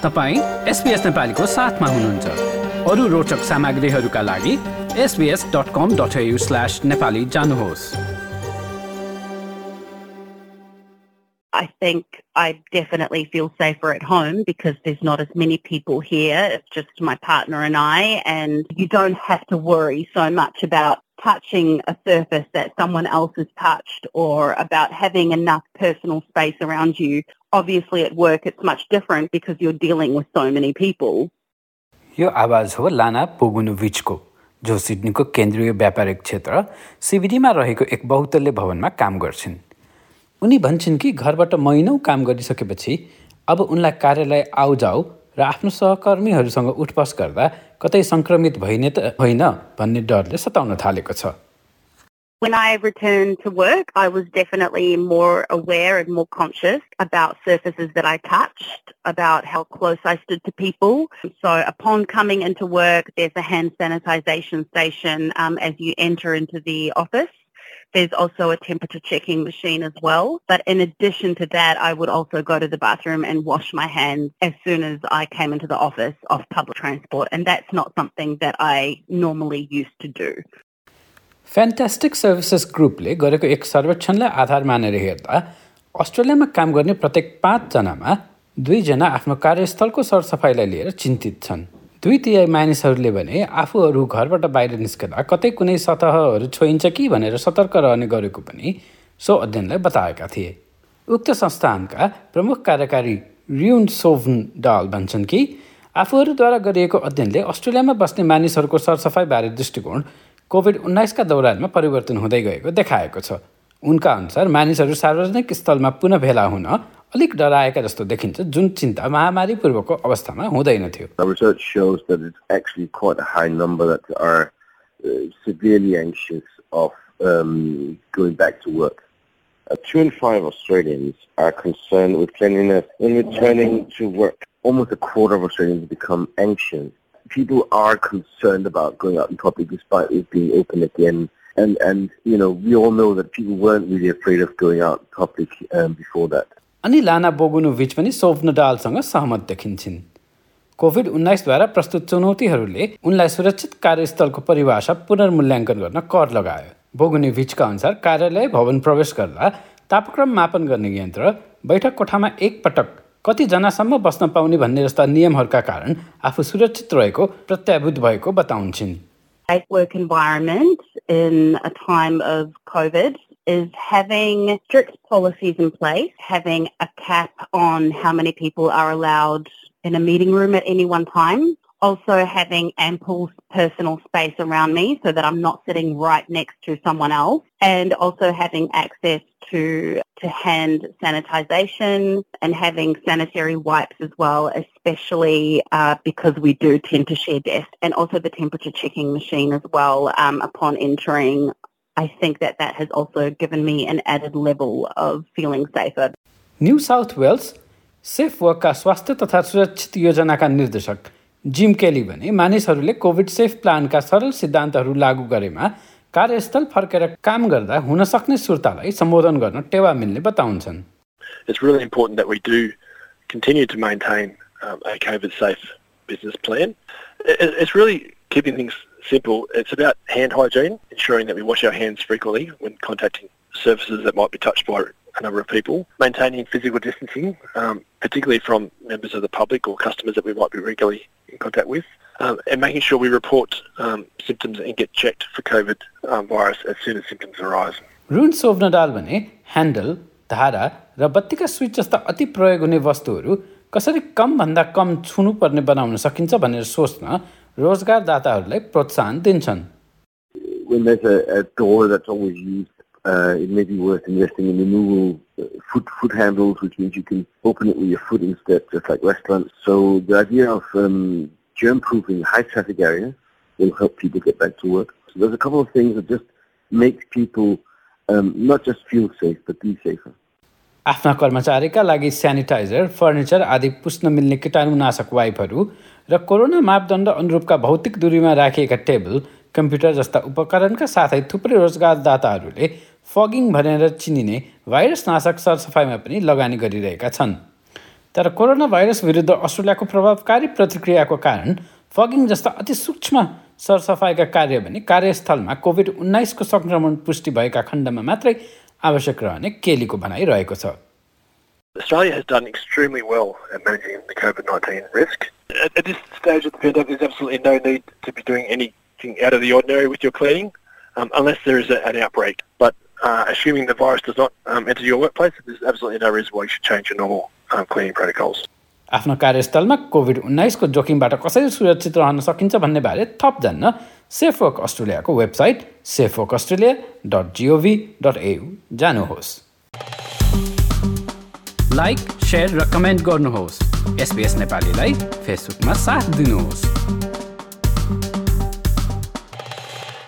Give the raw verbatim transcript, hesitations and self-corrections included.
तपाईं एसबीएस नेपालीको साथमा हुनुहुन्छ। अरू रोचक सामग्रीहरूका लागि S B S dot com dot A U slash Nepali जानुहोस्। I think I definitely feel safer at home because there's not as many people here. It's just my partner and I, and you don't have to worry so much about touching a surface that someone else has touched or about having enough personal space around you. Obviously at work it's much different because you're dealing with so many people. यो आवाज हो लाना पोगुनोभिचको, जो सिडनीको केन्द्रीय व्यापारिक क्षेत्र सीबीडीमा रहेको एक बहुतल्य भवनमा काम गर्छिन्। उनी भन्छन् कि घरबाट महिनौं काम गरिसकेपछि अब उनलाई कार्यालय आउजाउ र आफ्नो सहकर्मीहरूसँग उठबस गर्दा कतै संक्रमित भइने त होइन भन्ने डरले सताउन थालेको छ। When I returned to work, I was definitely more aware and more conscious about surfaces that I touched, about how close I stood to people. So upon coming into work, there's a hand sanitization station um, as you enter into the office. There's also a temperature checking machine as well. But in addition to that, I would also go to the bathroom and wash my hands as soon as I came into the office off public transport. And that's not something that I normally used to do. Fantastic services ग्रुपले गरेको एक सर्वेक्षणलाई आधार मानेर हेर्दा अस्ट्रेलियामा काम गर्ने प्रत्येक पाँचजनामा दुईजना आफ्नो कार्यस्थलको सरसफाइलाई लिएर चिन्तित छन्। दुई तिहाई मानिसहरूले भने आफूहरू घरबाट बाहिर निस्कँदा कतै कुनै सतहहरू छोइन्छ कि भनेर सतर्क रहने गरेको पनि सो अध्ययनलाई बताएका थिए। उक्त संस्थानका प्रमुख कार्यकारी रियुन सोभनडाल भन्छन् कि आफूहरूद्वारा गरिएको अध्ययनले अस्ट्रेलियामा बस्ने मानिसहरूको सरसफाइबारे दृष्टिकोण कोभिड उन्नाइस का दौरानमा परिवर्तन हुँदै गएको देखाएको छ। उनका अनुसार मानिसहरू सार्वजनिक स्थलमा पुनः भेला हुन अलिक डराएका जस्तो देखिन्छ, जुन चिन्ता महामारी पूर्वको अवस्थामा हुँदैन थियो। The research shows that it's actually quite a high number that are uh, severely anxious of um, going back to work. Uh, two in five Australians are concerned with cleanliness in returning to work. Almost a quarter of Australians become anxious. People are concerned about going out in public despite it being open again. And, and you know, we all know that people weren't really afraid of going out in public um, before that. अनि लाना बोगुनोभिच पनि सोभनडालसँग सहमत देखिन्छन्। Covid उन्नाइसद्वारा प्रस्तुत चुनौतीहरूले उनलाई सुरक्षित कार्यस्थलको परिभाषा पुनर्मूल्याङ्कन गर्न कर लगायो। बोगुनोभिचका अनुसार कार्यालय भवन प्रवेश गर्दा तापक्रम मापन गर्ने यन्त्र, बैठक कोठामा एक पटक कति जनासम्म बस्न पाउने भन्ने जस्ता नियमहरूका कारण आफू सुरक्षित रहेको प्रत्याभूत भएको बताउँछिन्। Safe work environment in a time of COVID is having strict policies in place, having a cap on how many people are allowed in a meeting room at any one time, also having ample personal space around me so that I'm not sitting right next to someone else, and also having access to to hand sanitization and having sanitary wipes as well, especially uh, because we do tend to share desks, and also the temperature checking machine as well um, upon entering. I think that that has also given me an added level of feeling safer. New South Wales safe वर्कका स्वास्थ्य तथा सुरक्षित योजनाका निर्देशक gym केली भने मानिसहरूले covid safe प्लानका सरल सिद्धान्तहरू लागू गरेमा कार्यस्थल फर्केर काम गर्दा हुन सक्ने सुर्तालाई सम्बोधन गर्न टेवा मिल्ने बताउँछन्। It's really important that we do continue to maintain um, a COVID safe business plan. It, it's really keeping things simple. It's about hand hygiene, ensuring that we wash our hands frequently when contacting surfaces that might be touched by a number of people, maintaining physical distancing, um, particularly from members of the public or customers that we might be regularly in contact with, um, and making sure we report um, symptoms and get checked for COVID um, virus as soon as symptoms arise. रुन सोभनडाल भने handle, धारा र बत्तीका switch जस्ता अति प्रयोग हुने वस्तुहरू कसरी कम भन्दा कम छुनु पर्ने बनाउन सकिन्छ भनेर सोच्न रोजगारदाताहरूलाई प्रोत्साहन दिन्छन्। When there's a, a door that's always used, uh, it may be worth investing in removable uh, foot foot handles, which means you can open it with your foot instead, just like restaurants. So the idea of um, germ-proofing high traffic areas will help people get back to work. So there's a couple of things that just make people um, not just feel safe, but be safer. आफ्ना कर्मचारीका लागि sanitiser, furniture आदि पुस्न मिल्ने कीटाणुनाशक वाइपहरू र corona मापदण्ड अनुरूपका भौतिक दूरीमा राखिएका table, computer जस्ता उपकरणका साथै थुप्रै रोजगारदाताहरूले फगिङ भनेर चिनिने भाइरस नाशक सरसफाइमा पनि लगानी गरिरहेका छन्। तर कोरोना भाइरस विरुद्ध अस्ट्रेलियाको प्रभावकारी प्रतिक्रियाको कारण फगिङ जस्ता अति सूक्ष्म सरसफाइका कार्य भने कार्यस्थलमा कोभिड उन्नाइसको संक्रमण पुष्टि भएका खण्डमा मात्रै आवश्यक रहने केलीको भनाइ रहेको छ। Australia has done extremely well at managing the COVID nineteen risk. At, at this stage of the pandemic, there's absolutely no need to be doing anything out of the ordinary with your cleaning um, unless there is a, an outbreak. But uh, assuming the virus does not um, enter your workplace, there's absolutely no reason why you should change your normal um, cleaning protocols. आफ्नो कार्यस्थलमा covid उन्नाइसको जोखिमबाट कसरी सुरक्षित रहन सकिन्छ भन्ने बारे थप जान्न सेफवर्क अस्ट्रेलियाको website SafeWork Australia dot G O V dot A U जानुहोस्। लाइक, शेयर र कमेन्ट गर्नुहोस्। एसबीएस नेपालीलाई फेसबुकमा साथ दिनुहोस्।